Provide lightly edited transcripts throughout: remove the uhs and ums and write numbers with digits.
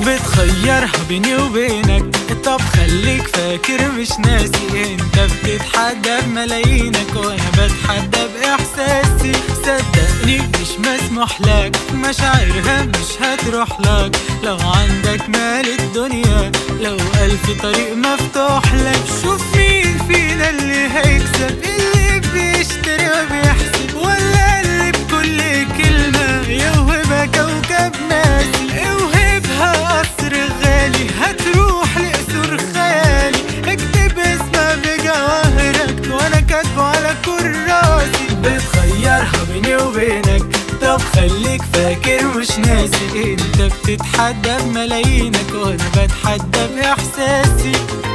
بتخيرها بيني وبينك، طب خليك فاكر مش ناسي، انت بتتحدى بملايينك وانا بتحدى باحساسي. صدقني مش مسموح لك، مشاعرها مش هتروح لك، لو عندك مال الدنيا، لو 1000 طريق مفتوح لك. شوف مين فينا اللي هيكسب، اللي بيشتري وبيحسب، ولا اللي بكل كلمة يوهبها كوكب ناسي. اوهبها قصر غالي هتروح لقصور خيالي، اكتب اسمها بجواهرك وانا كاتبه على كراسي. بتخيرها بيني وبينك، طب خليك فاكر مش ناسي، انت بتتحدى بملايينك وانا بتحدى باحساسي.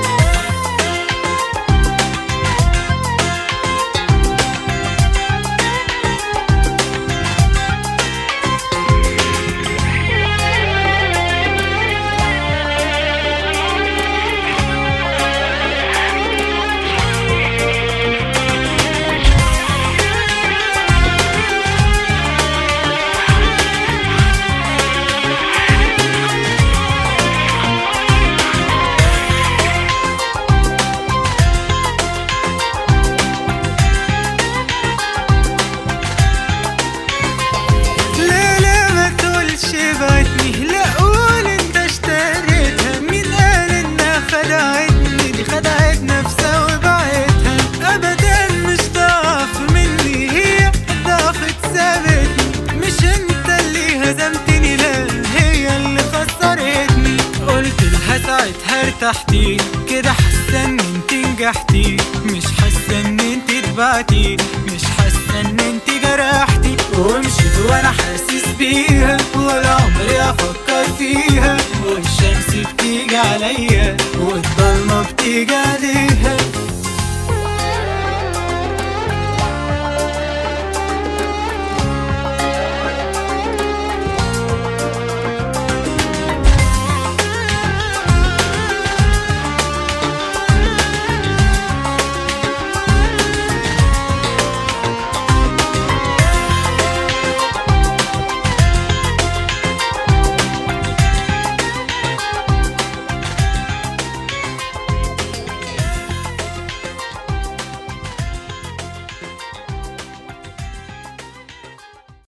لا قول انت اشتريتها، مين قال انها خدعتني؟ دي خدعت نفسها وبعتها، ابدا مش ضعف مني، هي ضعفت سابتني. مش انت اللي هزمتني، لا هي اللي خسرتني. قلت لها ساعتها ارتحتي كده، حاسه ان انت نجحتي، مش حاسه ان انت اتبعتي، مش حاسه ان انت جرحتي. ومشيت وانا حاسس بيها، ولا عمري افكر فيها، والشمس بتيجي عليا والضلمه بتيجي عليها.